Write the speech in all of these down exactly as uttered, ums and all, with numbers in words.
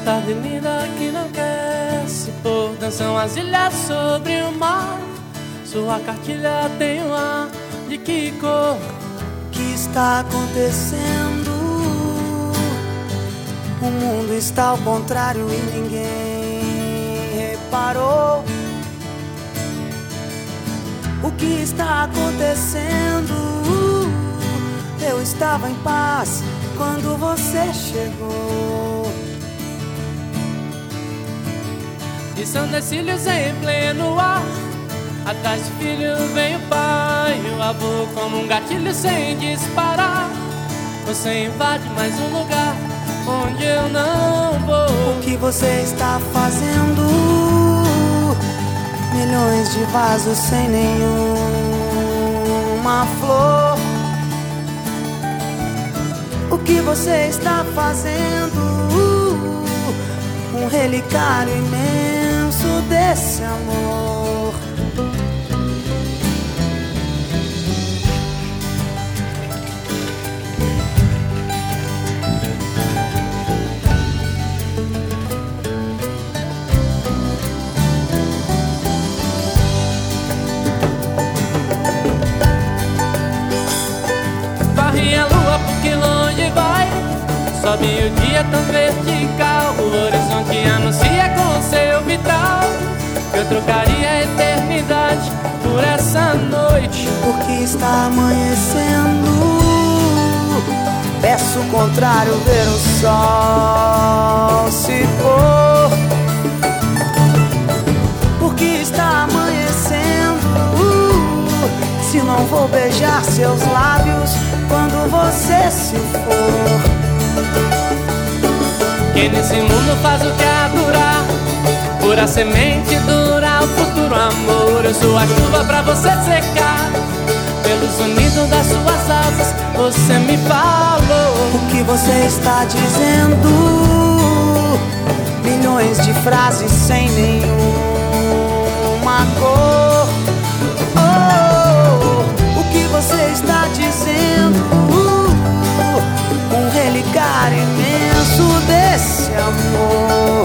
tarde linda que não quer se pôr. Dançam as ilhas sobre o mar. Sua cartilha tem um ar de que cor? O que está acontecendo? O mundo está ao contrário e ninguém reparou. O que está acontecendo? Eu estava em paz quando você chegou. E são decílios em pleno ar. Atrás do filho vem o pai e o avô, como um gatilho sem disparar. Você invade mais um lugar onde eu não vou. O que você está fazendo? Milhões de vasos sem nenhuma flor. O que você está fazendo? Um relicário imenso desse amor. Varre a lua porque longe vai. Sobe o dia tão vertical. O horizonte anuncia com seu vitral que eu trocaria a eternidade por essa noite. Porque está amanhecendo. Peço o contrário, ver o sol se pôr. Porque está amanhecendo. Se não vou beijar seus lábios quando você se for. Quem nesse mundo faz o que há durar, pura semente dura o futuro amor. Eu sou a chuva pra você secar, pelo sonido das suas asas você me falou. O que você está dizendo? Milhões de frases sem nenhuma cor. Oh, o que você está dizendo? Um relicário imenso desse amor.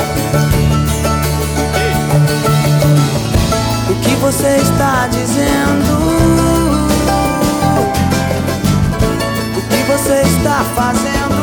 O que você está dizendo? O que você está fazendo?